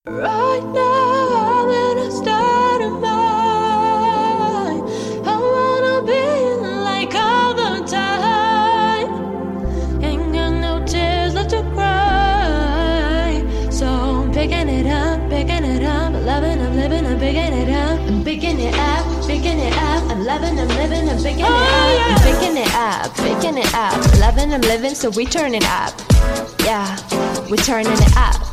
Right now, I'm in a state of mind. I wanna be like all the time. Ain't got no tears left to cry. So I'm picking it up, loving, I'm living, I'm picking it up. I'm picking it up, I'm loving, I'm living, I'm picking it up. I'm picking it up, loving, I'm living, so we turn it up. Yeah, we turning it up.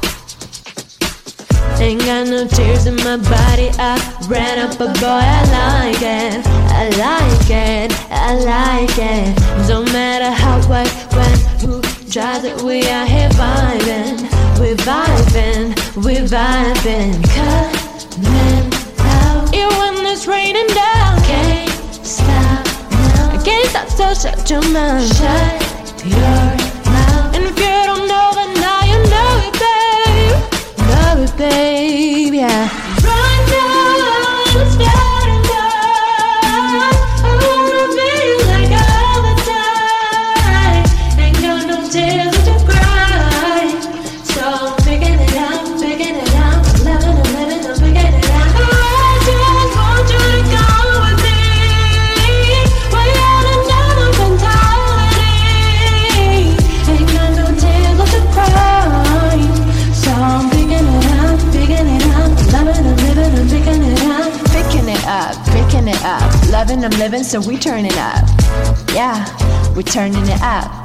Ain't got no tears in my body, I ran up a boy, I like it, I like it, I like it. Don't matter how, what, when, who drives it, we are here vibing, we vibing, we vibing. Coming out, you when it's raining down, can't stop now, I can't stop, so shut your mouth, shut your mouth. And if you don't know, then now you know it, babe. Love it, babe, yeah. Right now, I'm starting up. I wanna be like all the time. Ain't got no tears to cry. So I'm picking it up, I'm loving, I'm living, I'm picking it up. I just want you to come with me. We're on another mentality. Ain't got no tears to cry. So I'm picking it up, loving, I'm living, I'm picking it up. Picking it up, loving, I'm living, so we turn it up. Yeah, we turning it up.